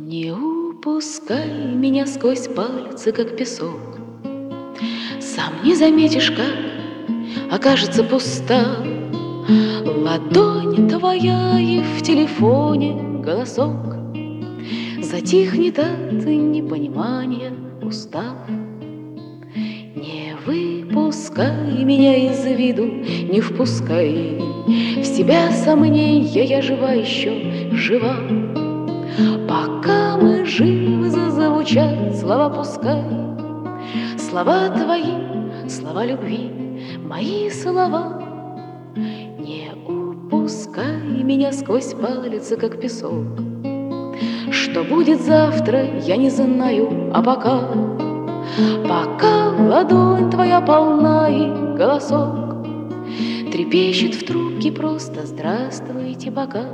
Не упускай меня сквозь пальцы, как песок. Сам не заметишь, как окажется пуста ладонь твоя, и в телефоне голосок затихнет от непонимания, устав. Не выпускай меня из виду, не впускай в себя сомнения, я жива еще, жива. Пока мы живы, зазвучат слова, пускай слова твои, слова любви, мои слова. Не упускай меня сквозь пальцы, как песок. Что будет завтра, я не знаю, а пока ладонь твоя полна и голосок трепещет в трубке просто «Здравствуйте, пока».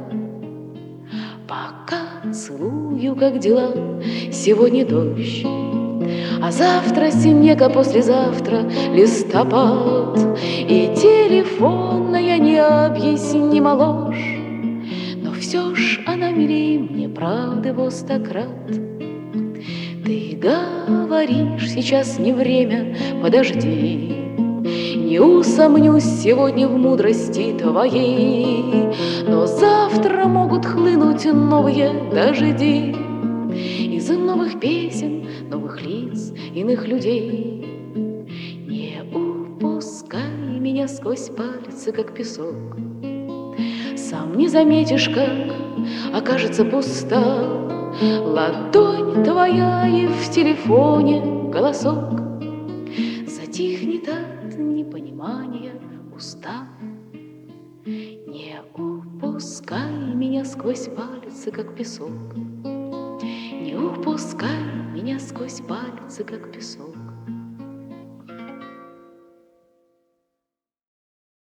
Пока целую, как дела, сегодня дождь, а завтра снег, а послезавтра листопад. И телефонная необъяснима ложь, но все ж она милей мне правды во 100 крат. Ты говоришь, сейчас не время, подожди, не усомнюсь сегодня в мудрости твоей, но завтра могут хлынуть новые дожди из новых песен, новых лиц, иных людей. Не упускай меня сквозь пальцы, как песок. Сам не заметишь, как окажется пуста ладонь твоя, и в телефоне голосок затихнет от непонимания, устав. Не упускай меня сквозь пальцы, как песок. Не упускай меня сквозь пальцы, как песок.